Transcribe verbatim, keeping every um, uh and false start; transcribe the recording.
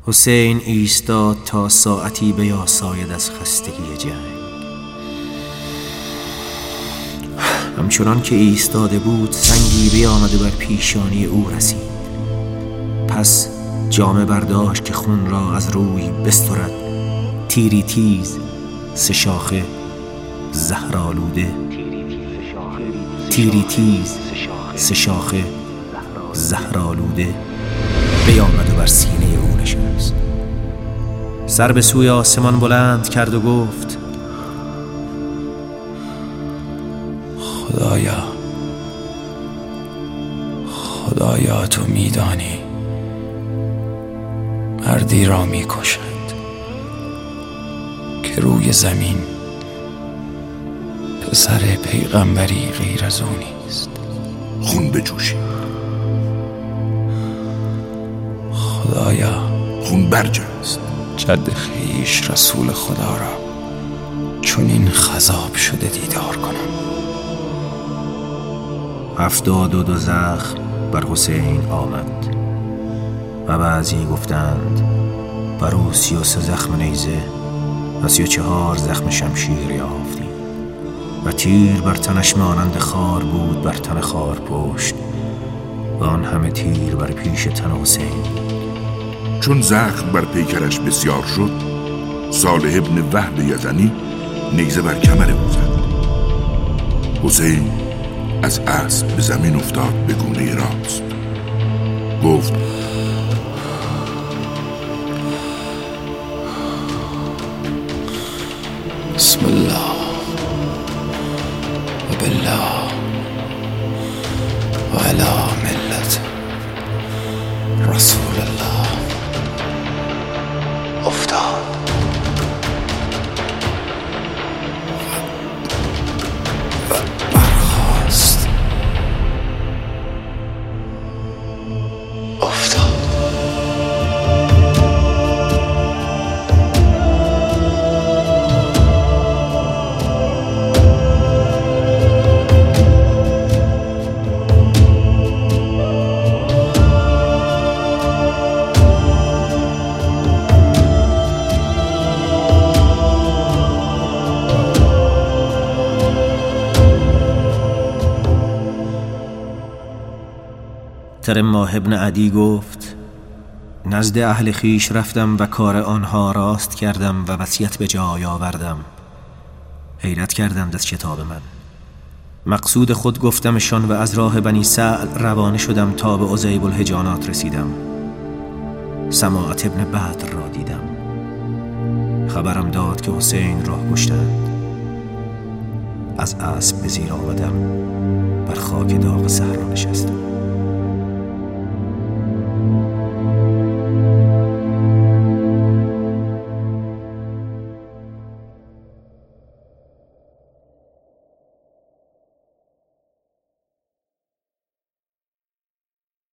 حسین ایستاد تا ساعتی بیاساید از خستگی جنگ. همچنان که ایستاده بود سنگی بیامد و بر پیشانی او رسید. پس جامه برداشت که خون را از روی بسترد. تیری تیز سه شاخه زهرآلوده، تیری تیز سه شاخه زهرآلوده بیامد و بر سینه او نشست. سر به سوی آسمان بلند کرد و گفت: خدایا، خدایا تو میدانی مردی را میکشند که روی زمین پسر پیغمبری غیر از او نیست. خون بجوشی. خدایا، خون برجست. جد خویش رسول خدا را چون این خضاب شده دیدار کنم. هفتاد و دو زخم بر حسین آمد و بعضی گفتند بر او سی و سه زخم نیزه و سی و چهار زخم شمشیر یافتیم و تیر بر تنش مانند خار بود بر تن خار پشت و آن همه تیر بر پیش تن حسین. چون زخم بر پیکرش بسیار شد، صالح ابن وهب یزنی نیزه بر کمر او زد. حسین از اسب به زمین افتاد به گونه راست. گفت: بسم الله و بالله و علی ملت رسول الله. افتاد و برخاست. افتاد. ترماه ابن عدی گفت: نزد اهل خیش رفتم و کار آنها راست کردم و وصیت به جای آوردم. حیرت کردند از کتاب من. مقصود خود گفتمشان و از راه بنی سعد روانه شدم تا به عزیب الحجانات رسیدم. سماعت ابن بدر را دیدم. خبرم داد که حسین را کشتند. از اسب به زیر آمدم، بر خاک داغ صحرا نشستم.